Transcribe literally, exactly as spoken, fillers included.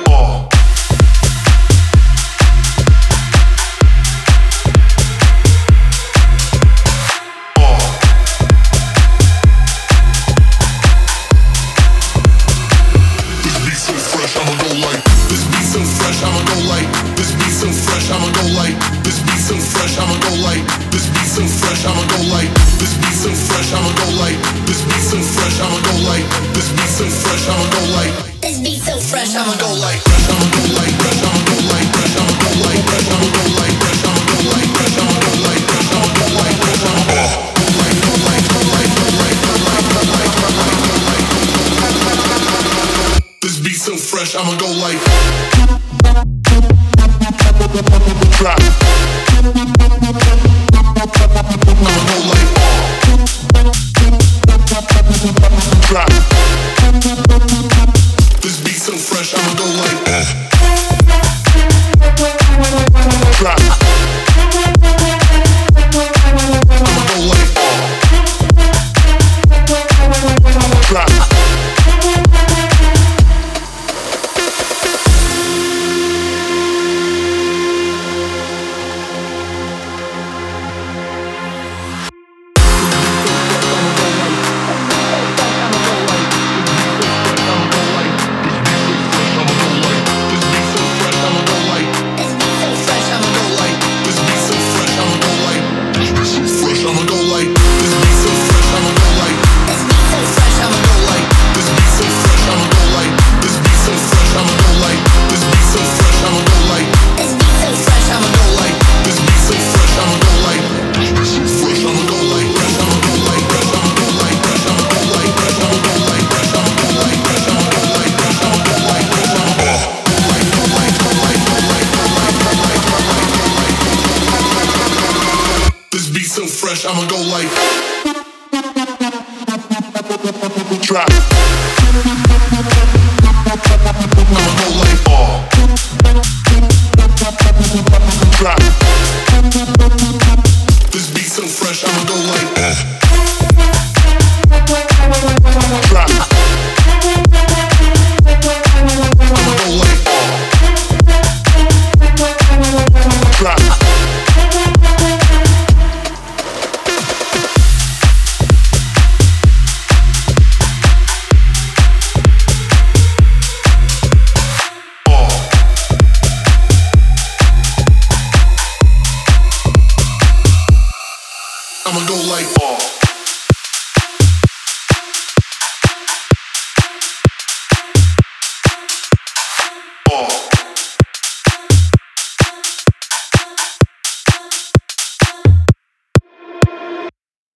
oh. I'ma go like Drop. I'ma go like Drop. This beat so fresh, I'ma go like Drop. I'ma go like Drop. I'ma go like Drop. I'ma go like oh. Drop. This beat so fresh, I'ma go like Drop. I'ma go like Drop. I'ma go like oh.